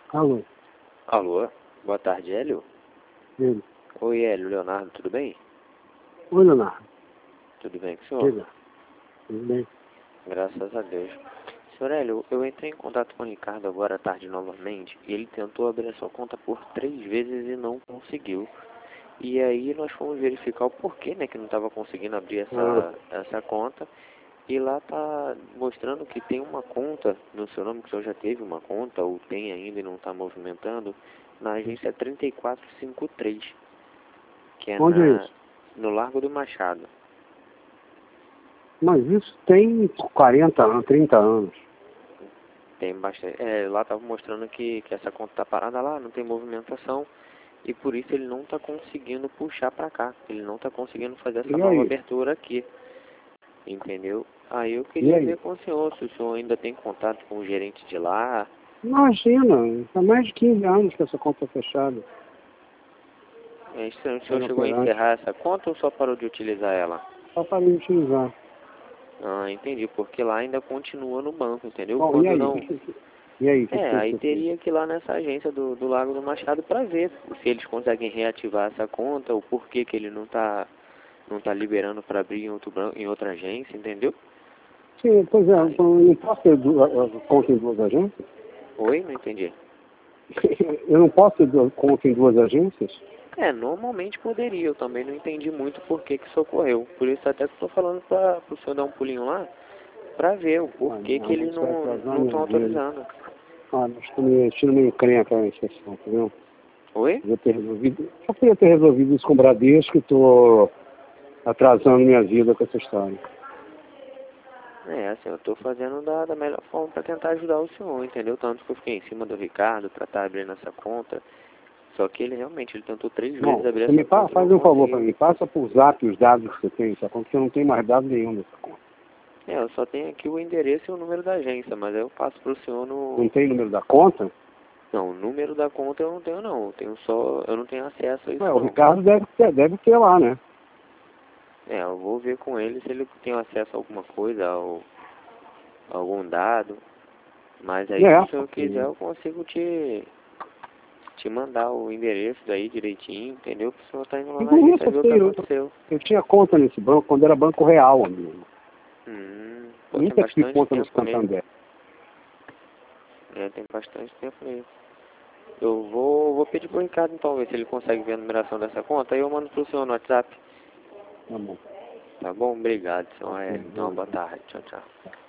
Alô, Alô, boa tarde, Hélio. ele. Oi, Hélio, Leonardo, tudo bem? Oi, Leonardo. Tudo bem com o senhor? Diga. Tudo bem? Graças a Deus. Senhor Hélio, eu entrei em contato com o Ricardo agora à tarde novamente e ele tentou abrir a sua conta por 3 vezes e não conseguiu. E aí nós fomos verificar o porquê, né, que não estava conseguindo abrir essa conta. E lá tá mostrando que tem uma conta no seu nome, que o senhor já teve uma conta, ou tem ainda e não está movimentando, na agência 3453, que é Onde é isso? no Largo do Machado. Mas isso tem 40 anos, 30 anos. Tem bastante. Lá estava mostrando que essa conta está parada lá, não tem movimentação, e por isso ele não está conseguindo puxar para cá. Ele não está conseguindo fazer essa E nova aí? abertura aqui. Entendeu? Aí eu E queria aí? ver com o senhor, se o senhor ainda tem contato com o gerente de lá. Imagina, há mais de 15 anos que essa conta é fechada. O senhor Era chegou a operante. encerrar essa conta ou só parou de utilizar ela? Só para me utilizar. Ah, entendi, porque lá ainda continua no banco, entendeu? Bom, e Quando aí? não. E aí, o que tem que Aí ser feito? teria que ir lá nessa agência do Lago do Machado para ver se eles conseguem reativar essa conta, o porquê que ele não tá liberando para abrir em em outra agência, entendeu? Sim, pois é, Aí, eu não posso ter conta em duas agências? oi, não entendi. Eu não posso ter conta em duas agências? Normalmente poderia, eu também não entendi muito por que isso ocorreu. Por isso até que estou falando para o senhor dar um pulinho lá, para ver o Ah, porquê que não, ele isso vai não atrasar minha estão vida. autorizando. Ah, nós estamos mexendo meio encrenca a exceção, entendeu? Oi? Já podia ter resolvido isso com o Bradesco e estou atrasando minha vida com essa história. Assim, eu tô fazendo da melhor forma para tentar ajudar o senhor, entendeu? Tanto que eu fiquei em cima do Ricardo, tratar de abrir essa conta. Só que ele realmente, ele tentou 3 vezes Bom, abrir você essa me conta e não faz um favor para conseguiu. mim, passa por zap os dados que você tem, só porque eu não tenho mais dados nenhum dessa conta. Eu só tenho aqui o endereço e o número da agência, mas aí eu passo pro senhor Não no... tem número da conta? Não, o número da conta eu não tenho não, eu não tenho acesso a isso Ué, o não. Ricardo deve ter lá, né? Eu vou ver com ele se ele tem acesso a alguma coisa, algum dado. Mas aí se o senhor Porque quiser eu consigo te mandar o endereço daí direitinho, entendeu? Pro senhor tá indo lá na igual isso agência eu ver o que sei, aconteceu. eu tinha conta nesse banco quando era Banco Real, amigo. Tem Nunca tive bastante conta no tempo nele. Santander. Tem bastante tempo nele. Eu vou pedir pro Ricardo então, ver se ele consegue ver a numeração dessa conta, aí eu mando pro senhor no WhatsApp. Tá bom. Tá bom? Obrigado, senhor Ok, Hélio. Então, boa tarde. Tchau, tchau.